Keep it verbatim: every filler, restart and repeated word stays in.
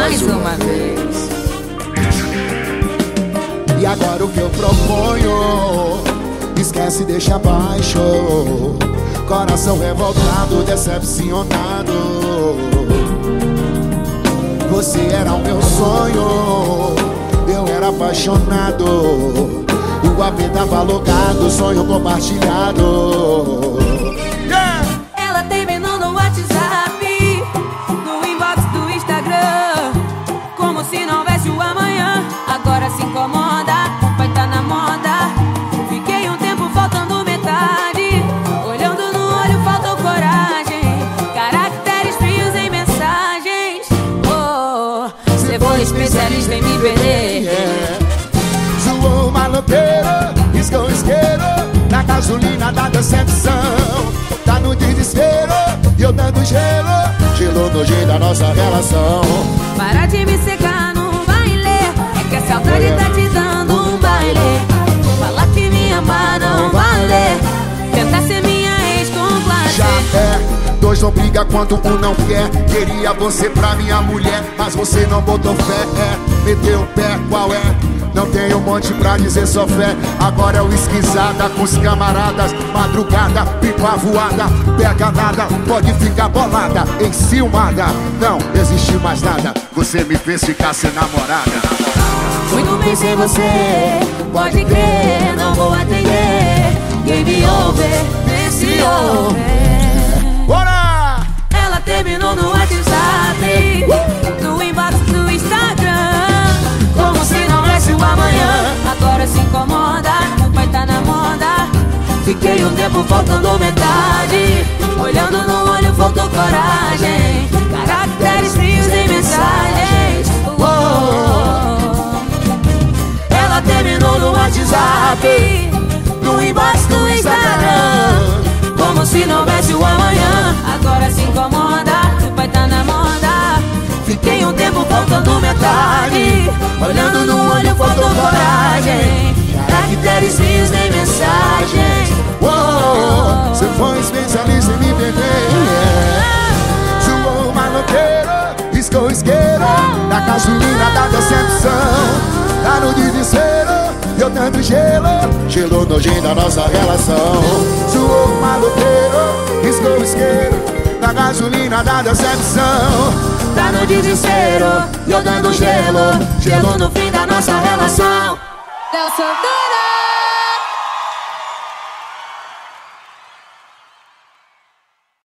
mais uma vez. E agora o que eu proponho? Esquece, deixa abaixo. Coração revoltado, decepcionado. Você era o meu sonho, eu era apaixonado. O A P tava alugado, sonho compartilhado. Yeah! Ela terminou no WhatsApp, no inbox do Instagram, como se não houvesse o amanhã. Agora se incomoda, vai tá na moda. Fiquei um tempo faltando metade, olhando no olho faltou coragem. Caracteres frios em mensagens. Oh, cê foi especialista em me perder. Yeah. Zoou maloqueiro, riscou isqueiro na gasolina da decepção. Tá no desespero e eu dando gelo, gelo no jeito da nossa relação. Para de me secar num baile, é que a saudade tá te dando um baile. Falar que me ama não vale, tentar ser minha ex com Já é, dois não briga quando um não quer. Queria você pra minha mulher, mas você não botou fé. É, meteu o pé, qual é? Não tem um monte pra dizer só fé. Agora é o esquisada com os camaradas. Madrugada, pipa voada, pega nada, pode ficar bolada, enciumada. Não existe mais nada, você me fez ficar sem namorada. Muito bem sem você, pode crer, não vou atender. Game over, nesse over. Bora! Ela terminou no WhatsApp, no inbox do Instagram, como se não houvesse o amanhã. Agora se incomoda, vai tá na moda. Fiquei um tempo faltando metade, olhando no olho faltou coragem. Caracteres frios em mensagens. Oh, ela terminou no WhatsApp, no inbox do Instagram, como se não houvesse o amanhã. Agora se incomoda, vai tá na moda. Fiquei um tempo faltando metade, olhando no olho faltou coragem. Caracteres frios em mensagens. Oh, você foi especialista em me perder. Yeah. Zoou maloqueiro, riscou isqueiro na gasolina da decepção. Tá no desespero, eu dando gelo, gelo no jeito da nossa relação. Zoou maloqueiro, riscou isqueiro na gasolina da decepção. Tá no desespero, eu dando gelo, gelo no fim da nossa relação. Léo Santana.